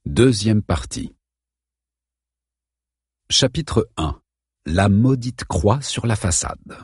Deuxième partie. Chapitre 1. La maudite croix sur la façade.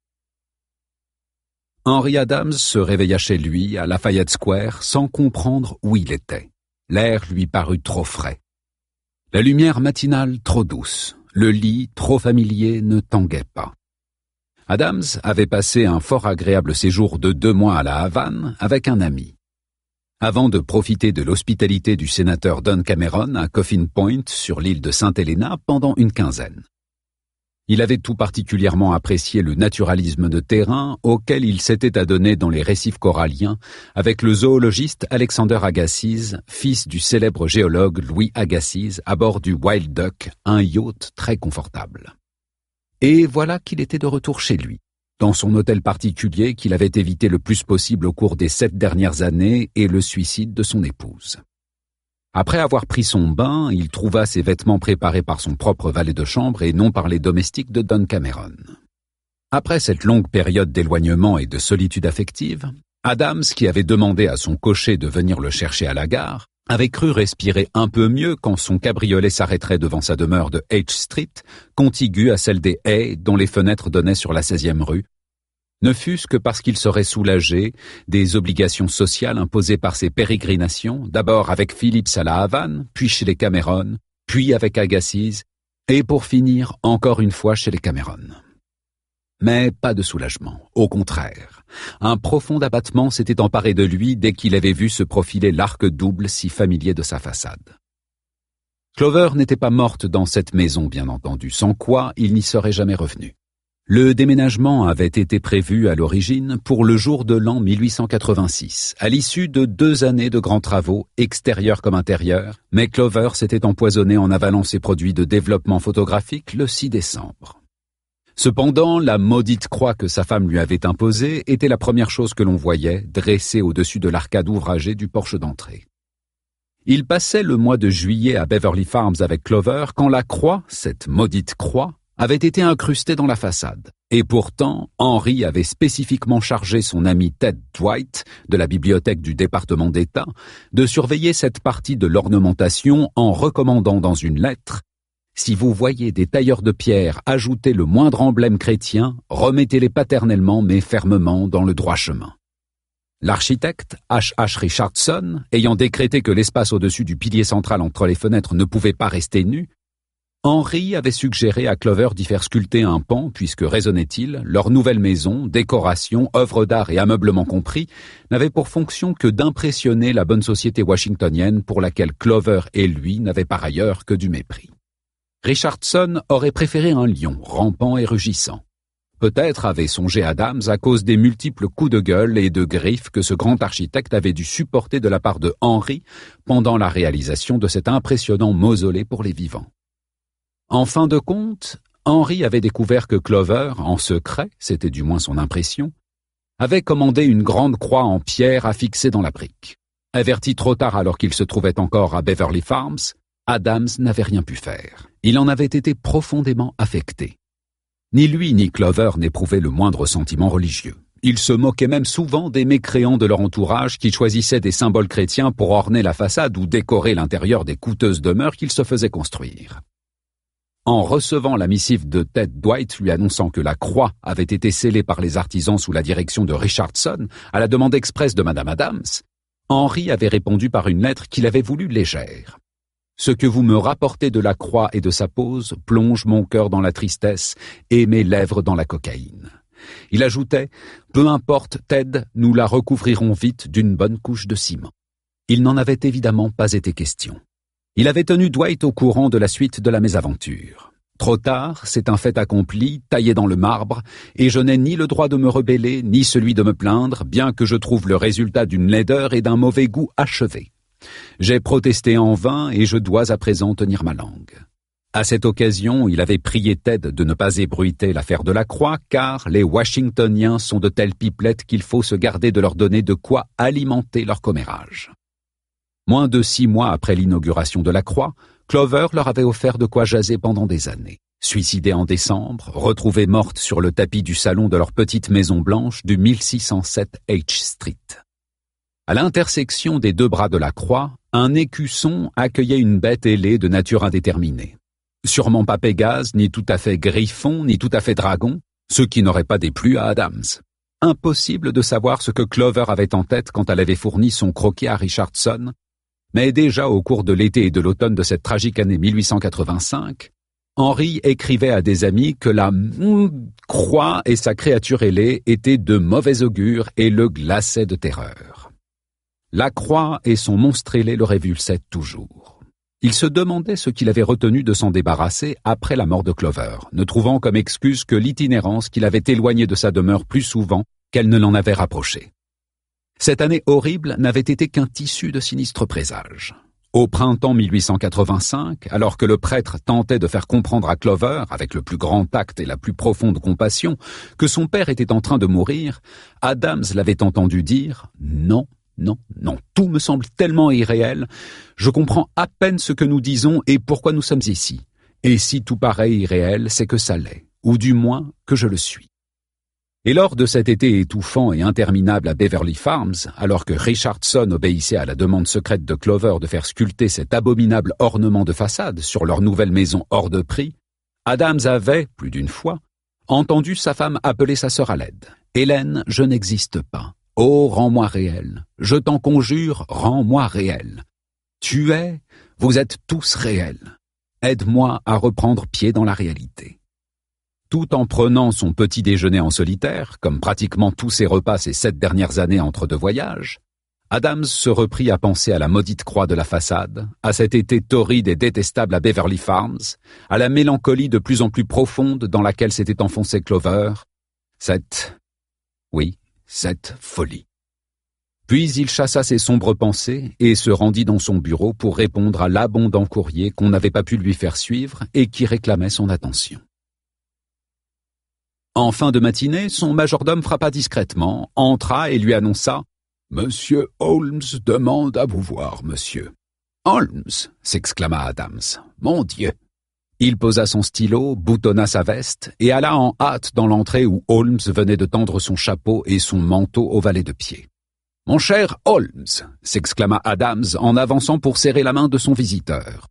Henry Adams se réveilla chez lui, à Lafayette Square, sans comprendre où il était. L'air lui parut trop frais. La lumière matinale trop douce. Le lit, trop familier, ne tanguait pas. Adams avait passé un fort agréable séjour de 2 mois à la Havane avec un ami. Avant de profiter de l'hospitalité du sénateur Don Cameron à Coffin Point, sur l'île de Sainte-Helena, pendant une quinzaine. Il avait tout particulièrement apprécié le naturalisme de terrain auquel il s'était adonné dans les récifs coralliens avec le zoologiste Alexander Agassiz, fils du célèbre géologue Louis Agassiz, à bord du Wild Duck, un yacht très confortable. Et voilà qu'il était de retour chez lui, dans son hôtel particulier qu'il avait évité le plus possible au cours des 7 dernières années et le suicide de son épouse. Après avoir pris son bain, il trouva ses vêtements préparés par son propre valet de chambre et non par les domestiques de Don Cameron. Après cette longue période d'éloignement et de solitude affective, Adams, qui avait demandé à son cocher de venir le chercher à la gare, avait cru respirer un peu mieux quand son cabriolet s'arrêterait devant sa demeure de H Street, contiguë à celle des Hay, dont les fenêtres donnaient sur la 16e rue, ne fût-ce que parce qu'il serait soulagé des obligations sociales imposées par ses pérégrinations, d'abord avec Phillips à la Havane, puis chez les Cameron, puis avec Agassiz, et pour finir encore une fois chez les Cameron. Mais pas de soulagement, au contraire. Un profond abattement s'était emparé de lui dès qu'il avait vu se profiler l'arc double si familier de sa façade. Clover n'était pas morte dans cette maison, bien entendu, sans quoi il n'y serait jamais revenu. Le déménagement avait été prévu à l'origine pour le jour de l'an 1886, à l'issue de 2 années de grands travaux, extérieurs comme intérieurs, mais Clover s'était empoisonné en avalant ses produits de développement photographique le 6 décembre. Cependant, la maudite croix que sa femme lui avait imposée était la première chose que l'on voyait, dressée au-dessus de l'arcade ouvragée du porche d'entrée. Il passait le mois de juillet à Beverly Farms avec Clover quand la croix, cette maudite croix, avait été incrustée dans la façade. Et pourtant, Henry avait spécifiquement chargé son ami Ted Dwight, de la bibliothèque du département d'État, de surveiller cette partie de l'ornementation en recommandant dans une lettre: « Si vous voyez des tailleurs de pierre ajouter le moindre emblème chrétien, remettez-les paternellement mais fermement dans le droit chemin. » L'architecte H.H. Richardson, ayant décrété que l'espace au-dessus du pilier central entre les fenêtres ne pouvait pas rester nu, Henry avait suggéré à Clover d'y faire sculpter un pan puisque, raisonnait-il, leur nouvelle maison, décoration, œuvres d'art et ameublement compris, n'avait pour fonction que d'impressionner la bonne société washingtonienne pour laquelle Clover et lui n'avaient par ailleurs que du mépris. Richardson aurait préféré un lion, rampant et rugissant. Peut-être avait songé Adams à cause des multiples coups de gueule et de griffes que ce grand architecte avait dû supporter de la part de Henry pendant la réalisation de cet impressionnant mausolée pour les vivants. En fin de compte, Henry avait découvert que Clover, en secret, c'était du moins son impression, avait commandé une grande croix en pierre à fixer dans la brique. Averti trop tard alors qu'il se trouvait encore à Beverly Farms, Adams n'avait rien pu faire. Il en avait été profondément affecté. Ni lui ni Clover n'éprouvaient le moindre sentiment religieux. Ils se moquaient même souvent des mécréants de leur entourage qui choisissaient des symboles chrétiens pour orner la façade ou décorer l'intérieur des coûteuses demeures qu'ils se faisaient construire. En recevant la missive de Ted Dwight lui annonçant que la croix avait été scellée par les artisans sous la direction de Richardson à la demande expresse de Madame Adams, Henry avait répondu par une lettre qu'il avait voulu légère. « Ce que vous me rapportez de la croix et de sa pose plonge mon cœur dans la tristesse et mes lèvres dans la cocaïne. » Il ajoutait « Peu importe, Ted, nous la recouvrirons vite d'une bonne couche de ciment. » Il n'en avait évidemment pas été question. Il avait tenu Dwight au courant de la suite de la mésaventure. Trop tard, c'est un fait accompli, taillé dans le marbre, et je n'ai ni le droit de me rebeller, ni celui de me plaindre, bien que je trouve le résultat d'une laideur et d'un mauvais goût achevé. J'ai protesté en vain et je dois à présent tenir ma langue. À cette occasion, il avait prié Ted de ne pas ébruiter l'affaire de la croix, car les Washingtoniens sont de telles pipelettes qu'il faut se garder de leur donner de quoi alimenter leur commérage. Moins de 6 mois après l'inauguration de la croix, Clover leur avait offert de quoi jaser pendant des années. Suicidée en décembre, retrouvée morte sur le tapis du salon de leur petite maison blanche du 1607 H Street. À l'intersection des deux bras de la croix, un écusson accueillait une bête ailée de nature indéterminée. Sûrement pas Pégase, ni tout à fait Griffon, ni tout à fait Dragon, ce qui n'aurait pas déplu à Adams. Impossible de savoir ce que Clover avait en tête quand elle avait fourni son croquis à Richardson, mais déjà au cours de l'été et de l'automne de cette tragique année 1885, Henry écrivait à des amis que la croix et sa créature ailée étaient de mauvais augure et le glaçaient de terreur. La croix et son monstre ailé le révulsaient toujours. Il se demandait ce qu'il avait retenu de s'en débarrasser après la mort de Clover, ne trouvant comme excuse que l'itinérance qui l'avait éloigné de sa demeure plus souvent qu'elle ne l'en avait rapproché. Cette année horrible n'avait été qu'un tissu de sinistres présages. Au printemps 1885, alors que le prêtre tentait de faire comprendre à Clover, avec le plus grand tact et la plus profonde compassion, que son père était en train de mourir, Adams l'avait entendu dire « Non, non, non, tout me semble tellement irréel, je comprends à peine ce que nous disons et pourquoi nous sommes ici. Et si tout paraît irréel, c'est que ça l'est, ou du moins que je le suis. » Et lors de cet été étouffant et interminable à Beverly Farms, alors que Richardson obéissait à la demande secrète de Clover de faire sculpter cet abominable ornement de façade sur leur nouvelle maison hors de prix, Adams avait, plus d'une fois, entendu sa femme appeler sa sœur à l'aide. « Hélène, je n'existe pas. Oh, rends-moi réel. Je t'en conjure, rends-moi réel. Vous êtes tous réels. Aide-moi à reprendre pied dans la réalité. » Tout en prenant son petit déjeuner en solitaire, comme pratiquement tous ses repas ces 7 dernières années entre 2 voyages, Adams se reprit à penser à la maudite croix de la façade, à cet été torride et détestable à Beverly Farms, à la mélancolie de plus en plus profonde dans laquelle s'était enfoncé Clover, cette folie. Puis il chassa ses sombres pensées et se rendit dans son bureau pour répondre à l'abondant courrier qu'on n'avait pas pu lui faire suivre et qui réclamait son attention. En fin de matinée, son majordome frappa discrètement, entra et lui annonça « Monsieur Holmes demande à vous voir, monsieur. »« Holmes !» s'exclama Adams. « Mon Dieu !» Il posa son stylo, boutonna sa veste et alla en hâte dans l'entrée où Holmes venait de tendre son chapeau et son manteau au valet de pied. « Mon cher Holmes !» s'exclama Adams en avançant pour serrer la main de son visiteur,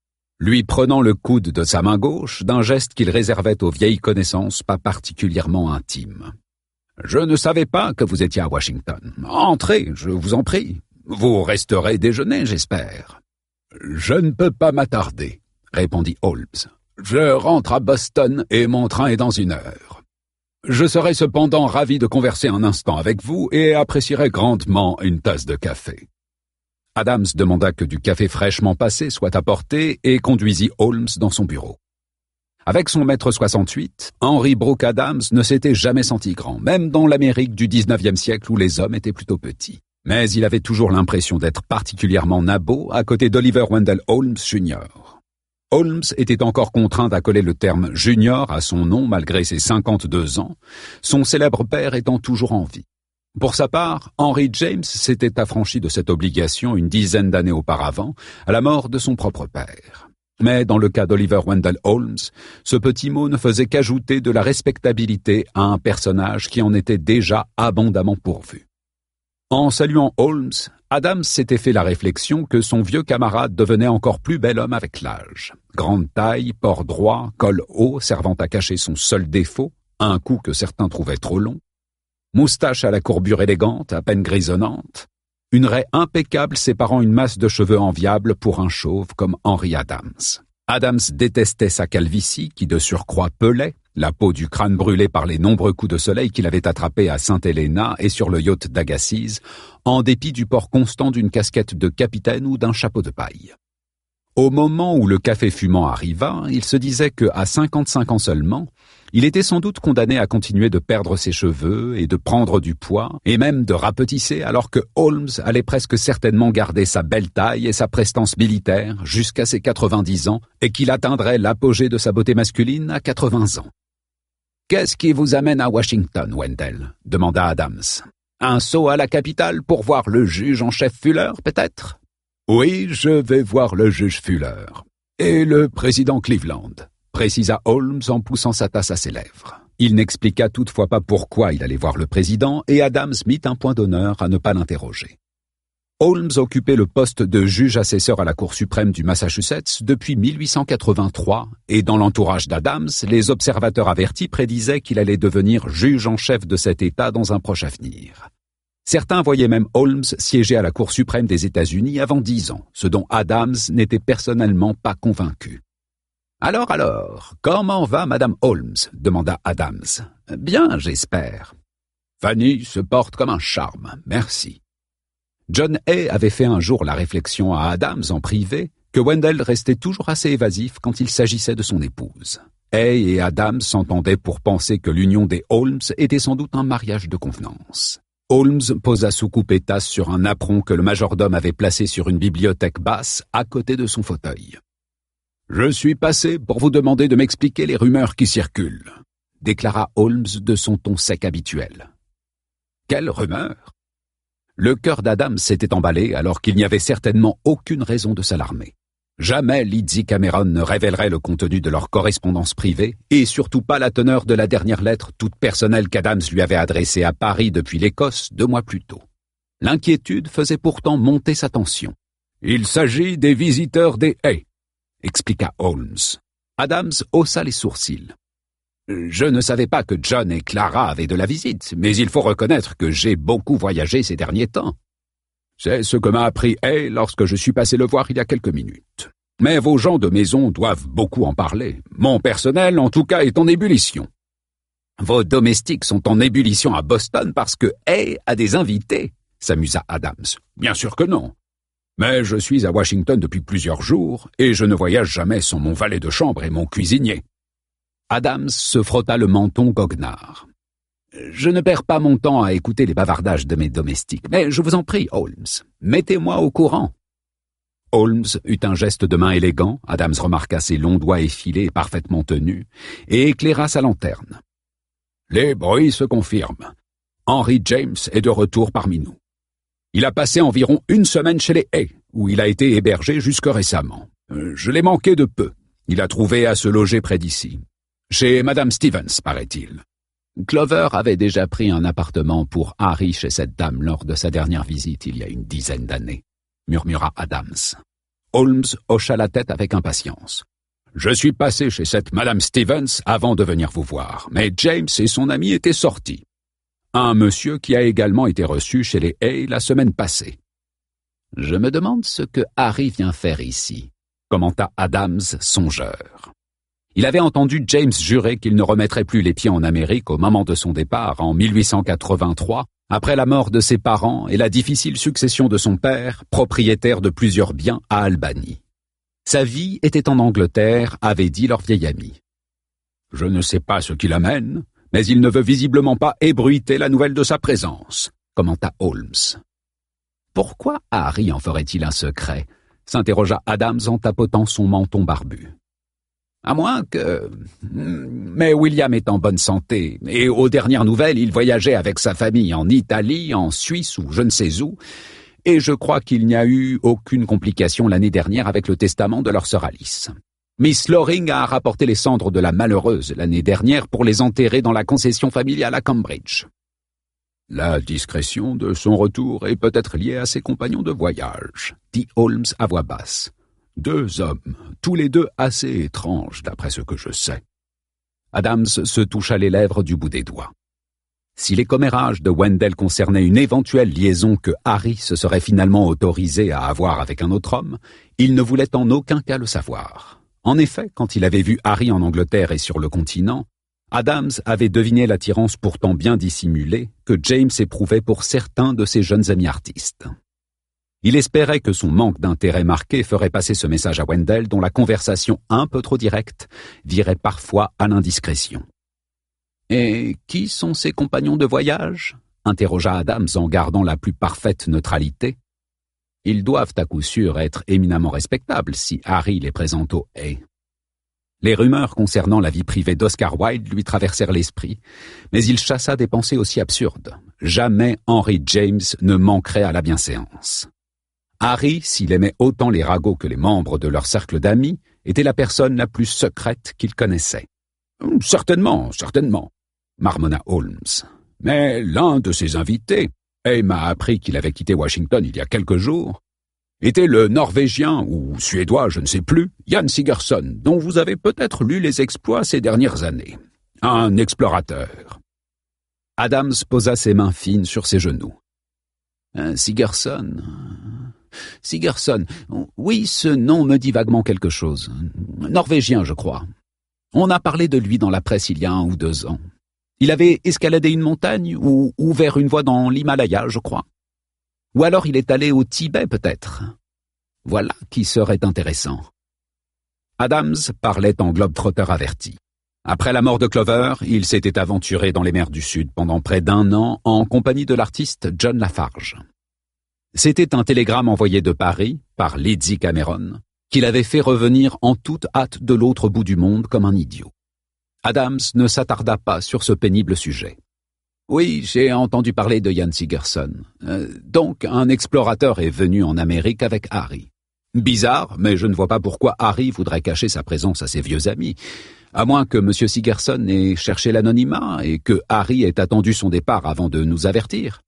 lui prenant le coude de sa main gauche d'un geste qu'il réservait aux vieilles connaissances pas particulièrement intimes. « Je ne savais pas que vous étiez à Washington. Entrez, je vous en prie. Vous resterez déjeuner, j'espère. »« Je ne peux pas m'attarder, » répondit Holmes. « Je rentre à Boston et mon train est dans 1 heure. Je serai cependant ravi de converser un instant avec vous et apprécierai grandement une tasse de café. » Adams demanda que du café fraîchement passé soit apporté et conduisit Holmes dans son bureau. Avec son mètre 68, Henry Brooke Adams ne s'était jamais senti grand, même dans l'Amérique du 19e siècle où les hommes étaient plutôt petits. Mais il avait toujours l'impression d'être particulièrement nabot à côté d'Oliver Wendell Holmes Jr. Holmes était encore contraint d'accoler le terme « junior » à son nom malgré ses 52 ans, son célèbre père étant toujours en vie. Pour sa part, Henry James s'était affranchi de cette obligation une dizaine d'années auparavant, à la mort de son propre père. Mais dans le cas d'Oliver Wendell Holmes, ce petit mot ne faisait qu'ajouter de la respectabilité à un personnage qui en était déjà abondamment pourvu. En saluant Holmes, Adams s'était fait la réflexion que son vieux camarade devenait encore plus bel homme avec l'âge. Grande taille, port droit, col haut servant à cacher son seul défaut, un cou que certains trouvaient trop long, moustache à la courbure élégante, à peine grisonnante, une raie impeccable séparant une masse de cheveux enviable pour un chauve comme Henry Adams. Adams détestait sa calvitie qui de surcroît pelait, la peau du crâne brûlée par les nombreux coups de soleil qu'il avait attrapés à Sainte-Helena et sur le yacht d'Agassiz, en dépit du port constant d'une casquette de capitaine ou d'un chapeau de paille. Au moment où le café fumant arriva, il se disait qu'à 55 ans seulement, il était sans doute condamné à continuer de perdre ses cheveux et de prendre du poids, et même de rapetisser, alors que Holmes allait presque certainement garder sa belle taille et sa prestance militaire jusqu'à ses 90 ans, et qu'il atteindrait l'apogée de sa beauté masculine à 80 ans. « Qu'est-ce qui vous amène à Washington, Wendell ?» demanda Adams. « Un saut à la capitale pour voir le juge en chef Fuller, peut-être ?»« Oui, je vais voir le juge Fuller. Et le président Cleveland. » précisa Holmes en poussant sa tasse à ses lèvres. Il n'expliqua toutefois pas pourquoi il allait voir le président et Adams mit un point d'honneur à ne pas l'interroger. Holmes occupait le poste de juge-assesseur à la Cour suprême du Massachusetts depuis 1883 et dans l'entourage d'Adams, les observateurs avertis prédisaient qu'il allait devenir juge en chef de cet État dans un proche avenir. Certains voyaient même Holmes siéger à la Cour suprême des États-Unis avant 10 ans, ce dont Adams n'était personnellement pas convaincu. « Alors, comment va Madame Holmes ?» demanda Adams. « Bien, j'espère. »« Fanny se porte comme un charme, merci. » John Hay avait fait un jour la réflexion à Adams en privé que Wendell restait toujours assez évasif quand il s'agissait de son épouse. Hay et Adams s'entendaient pour penser que l'union des Holmes était sans doute un mariage de convenance. Holmes posa soucoupe et tasse sur un apron que le majordome avait placé sur une bibliothèque basse à côté de son fauteuil. « Je suis passé pour vous demander de m'expliquer les rumeurs qui circulent, » déclara Holmes de son ton sec habituel. « Quelles rumeurs ?» Le cœur d'Adams s'était emballé alors qu'il n'y avait certainement aucune raison de s'alarmer. Jamais Lizzie Cameron ne révélerait le contenu de leur correspondance privée et surtout pas la teneur de la dernière lettre toute personnelle qu'Adams lui avait adressée à Paris depuis l'Écosse 2 mois plus tôt. L'inquiétude faisait pourtant monter sa tension. « Il s'agit des visiteurs des Hay », expliqua Holmes. Adams haussa les sourcils. Je ne savais pas que John et Clara avaient de la visite, mais il faut reconnaître que j'ai beaucoup voyagé ces derniers temps. C'est ce que m'a appris Hay lorsque je suis passé le voir il y a quelques minutes. Mais vos gens de maison doivent beaucoup en parler. Mon personnel, en tout cas, est en ébullition. Vos domestiques sont en ébullition à Boston parce que Hay a des invités, s'amusa Adams. Bien sûr que non. Mais je suis à Washington depuis plusieurs jours et je ne voyage jamais sans mon valet de chambre et mon cuisinier. Adams se frotta le menton goguenard. « Je ne perds pas mon temps à écouter les bavardages de mes domestiques, mais je vous en prie, Holmes, mettez-moi au courant. » Holmes eut un geste de main élégant, Adams remarqua ses longs doigts effilés et parfaitement tenus, et éclaira sa lanterne. « Les bruits se confirment. Henry James est de retour parmi nous. Il a passé environ 1 semaine chez les Hay, où il a été hébergé jusque récemment. Je l'ai manqué de peu. Il a trouvé à se loger près d'ici. Chez Madame Stevens, paraît-il. Clover avait déjà pris un appartement pour Harry chez cette dame lors de sa dernière visite il y a une 10aine d'années, murmura Adams. Holmes hocha la tête avec impatience. Je suis passé chez cette Madame Stevens avant de venir vous voir, mais James et son ami étaient sortis. Un monsieur qui a également été reçu chez les Hay la semaine passée. Je me demande ce que Harry vient faire ici, commenta Adams songeur. Il avait entendu James jurer qu'il ne remettrait plus les pieds en Amérique au moment de son départ en 1883, après la mort de ses parents et la difficile succession de son père, propriétaire de plusieurs biens à Albany. Sa vie était en Angleterre, avait dit leur vieil ami. « Je ne sais pas ce qui l'amène, mais il ne veut visiblement pas ébruiter la nouvelle de sa présence, » commenta Holmes. « Pourquoi Harry en ferait-il un secret ?» s'interrogea Adams en tapotant son menton barbu. À moins que... Mais William est en bonne santé, et aux dernières nouvelles, il voyageait avec sa famille en Italie, en Suisse ou je ne sais où, et je crois qu'il n'y a eu aucune complication l'année dernière avec le testament de leur sœur Alice. Miss Loring a rapporté les cendres de la malheureuse l'année dernière pour les enterrer dans la concession familiale à Cambridge. La discrétion de son retour est peut-être liée à ses compagnons de voyage, dit Holmes à voix basse. 2 hommes, tous les 2 assez étranges d'après ce que je sais. Adams se toucha les lèvres du bout des doigts. Si les commérages de Wendell concernaient une éventuelle liaison que Harry se serait finalement autorisé à avoir avec un autre homme, il ne voulait en aucun cas le savoir. En effet, quand il avait vu Harry en Angleterre et sur le continent, Adams avait deviné l'attirance pourtant bien dissimulée que James éprouvait pour certains de ses jeunes amis artistes. Il espérait que son manque d'intérêt marqué ferait passer ce message à Wendell dont la conversation un peu trop directe virait parfois à l'indiscrétion. « Et qui sont ses compagnons de voyage ?» interrogea Adams en gardant la plus parfaite neutralité. « Ils doivent à coup sûr être éminemment respectables si Harry les présente au Hay. » Les rumeurs concernant la vie privée d'Oscar Wilde lui traversèrent l'esprit, mais il chassa des pensées aussi absurdes. Jamais Henry James ne manquerait à la bienséance. Harry, s'il aimait autant les ragots que les membres de leur cercle d'amis, était la personne la plus secrète qu'il connaissait. « Certainement, certainement, » marmonna Holmes. « Mais l'un de ses invités, et m'a appris qu'il avait quitté Washington il y a quelques jours, était le Norvégien, ou Suédois, je ne sais plus, Jan Sigerson, dont vous avez peut-être lu les exploits ces dernières années. Un explorateur. Adams posa ses mains fines sur ses genoux. Sigerson, oui, ce nom me dit vaguement quelque chose. Norvégien, je crois. On a parlé de lui dans la presse il y a 1 ou 2 ans. Il avait escaladé une montagne ou ouvert une voie dans l'Himalaya, je crois. Ou alors il est allé au Tibet, peut-être. Voilà qui serait intéressant. Adams parlait en globe-trotter averti. Après la mort de Clover, il s'était aventuré dans les mers du Sud pendant près d'1 an en compagnie de l'artiste John Lafarge. C'était un télégramme envoyé de Paris, par Lizzie Cameron, qu'il avait fait revenir en toute hâte de l'autre bout du monde comme un idiot. Adams ne s'attarda pas sur ce pénible sujet. Oui, j'ai entendu parler de Jan Sigerson. Donc, un explorateur est venu en Amérique avec Harry. Bizarre, mais je ne vois pas pourquoi Harry voudrait cacher sa présence à ses vieux amis, à moins que M. Sigerson ait cherché l'anonymat et que Harry ait attendu son départ avant de nous avertir.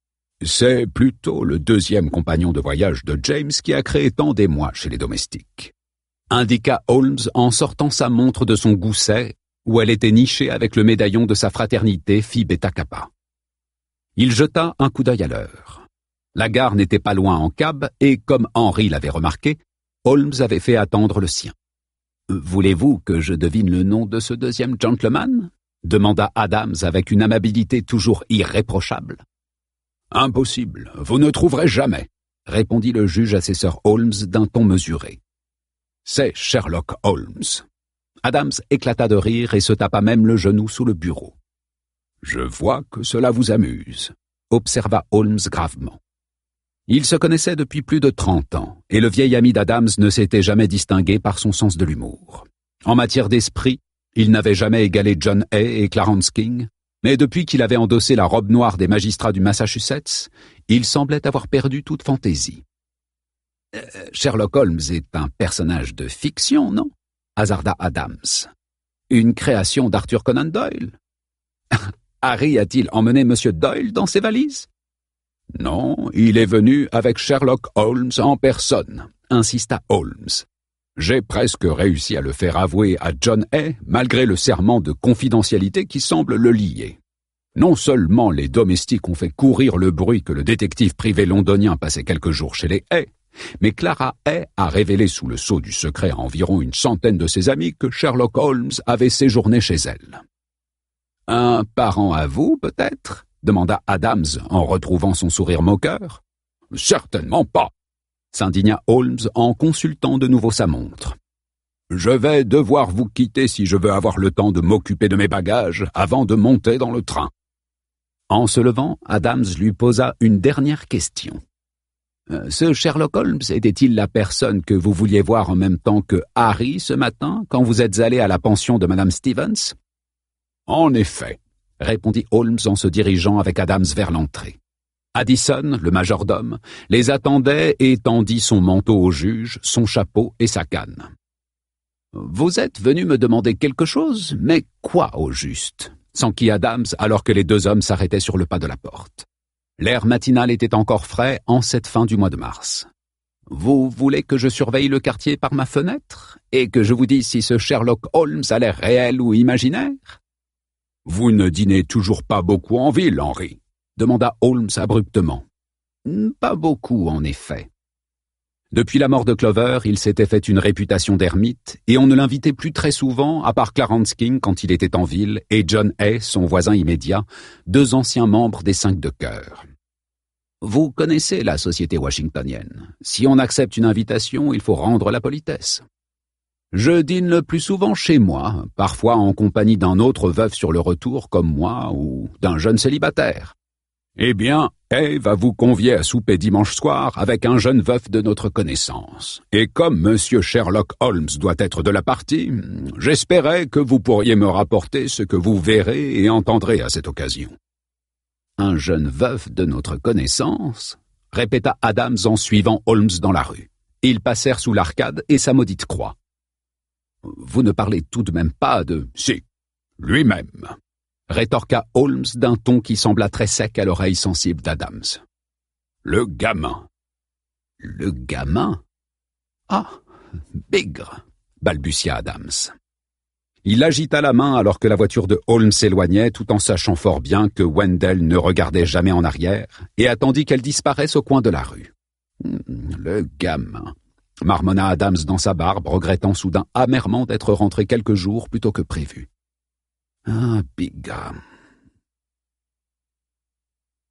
C'est plutôt le 2e compagnon de voyage de James qui a créé tant d'émoi chez les domestiques. Indiqua Holmes en sortant sa montre de son gousset, où elle était nichée avec le médaillon de sa fraternité Phi Beta Kappa. Il jeta un coup d'œil à l'heure. La gare n'était pas loin en cab, et comme Henry l'avait remarqué, Holmes avait fait attendre le sien. « Voulez-vous que je devine le nom de ce 2e gentleman » demanda Adams avec une amabilité toujours irréprochable. « Impossible, vous ne trouverez jamais » répondit le juge assesseur Holmes d'un ton mesuré. « C'est Sherlock Holmes. » Adams éclata de rire et se tapa même le genou sous le bureau. « Je vois que cela vous amuse » observa Holmes gravement. Ils se connaissaient depuis plus de 30 ans, et le vieil ami d'Adams ne s'était jamais distingué par son sens de l'humour. En matière d'esprit, il n'avait jamais égalé John Hay et Clarence King, mais depuis qu'il avait endossé la robe noire des magistrats du Massachusetts, il semblait avoir perdu toute fantaisie. Sherlock Holmes est un personnage de fiction, non ? Hasarda Adams. Une création d'Arthur Conan Doyle. Harry a-t-il emmené M. Doyle dans ses valises ? Non, il est venu avec Sherlock Holmes en personne, insista Holmes. J'ai presque réussi à le faire avouer à John Hay, malgré le serment de confidentialité qui semble le lier. Non seulement les domestiques ont fait courir le bruit que le détective privé londonien passait quelques jours chez les Hay, mais Clara Hay a révélé sous le sceau du secret à environ 100 de ses amis que Sherlock Holmes avait séjourné chez elle. « Un parent à vous, peut-être » demanda Adams en retrouvant son sourire moqueur. « Certainement pas » s'indigna Holmes en consultant de nouveau sa montre. « Je vais devoir vous quitter si je veux avoir le temps de m'occuper de mes bagages avant de monter dans le train. » En se levant, Adams lui posa une dernière question. « Ce Sherlock Holmes était-il la personne que vous vouliez voir en même temps que Harry ce matin quand vous êtes allé à la pension de Madame Stevens ?»« En effet. » répondit Holmes en se dirigeant avec Adams vers l'entrée. Addison, le majordome, les attendait et tendit son manteau au juge, son chapeau et sa canne. « Vous êtes venu me demander quelque chose, mais quoi au juste ?» s'enquit Adams alors que les 2 hommes s'arrêtaient sur le pas de la porte. L'air matinal était encore frais en cette fin du mois de mars. « Vous voulez que je surveille le quartier par ma fenêtre et que je vous dise si ce Sherlock Holmes a l'air réel ou imaginaire ?» « Vous ne dînez toujours pas beaucoup en ville, Henry ?» demanda Holmes abruptement. « Pas beaucoup, en effet. » Depuis la mort de Clover, il s'était fait une réputation d'ermite, et on ne l'invitait plus très souvent, à part Clarence King quand il était en ville, et John Hay, son voisin immédiat, 2 anciens membres des 5 de cœur. Vous connaissez la société washingtonienne. Si on accepte une invitation, il faut rendre la politesse. Je dîne le plus souvent chez moi, parfois en compagnie d'un autre veuf sur le retour comme moi ou d'un jeune célibataire. Eh bien, Hay va vous convier à souper dimanche soir avec un jeune veuf de notre connaissance. Et comme Monsieur Sherlock Holmes doit être de la partie, j'espérais que vous pourriez me rapporter ce que vous verrez et entendrez à cette occasion. Un jeune veuf de notre connaissance, répéta Adams en suivant Holmes dans la rue. Ils passèrent sous l'arcade et sa maudite croix. Vous ne parlez tout de même pas de... Si, lui-même. rétorqua Holmes d'un ton qui sembla très sec à l'oreille sensible d'Adams. Le gamin. Le gamin? Ah, bigre, balbutia Adams. Il agita la main alors que la voiture de Holmes s'éloignait, tout en sachant fort bien que Wendell ne regardait jamais en arrière et attendit qu'elle disparaisse au coin de la rue. Le gamin, marmonna Adams dans sa barbe, regrettant soudain amèrement d'être rentré quelques jours plus tôt que prévu. Ah, Bigga,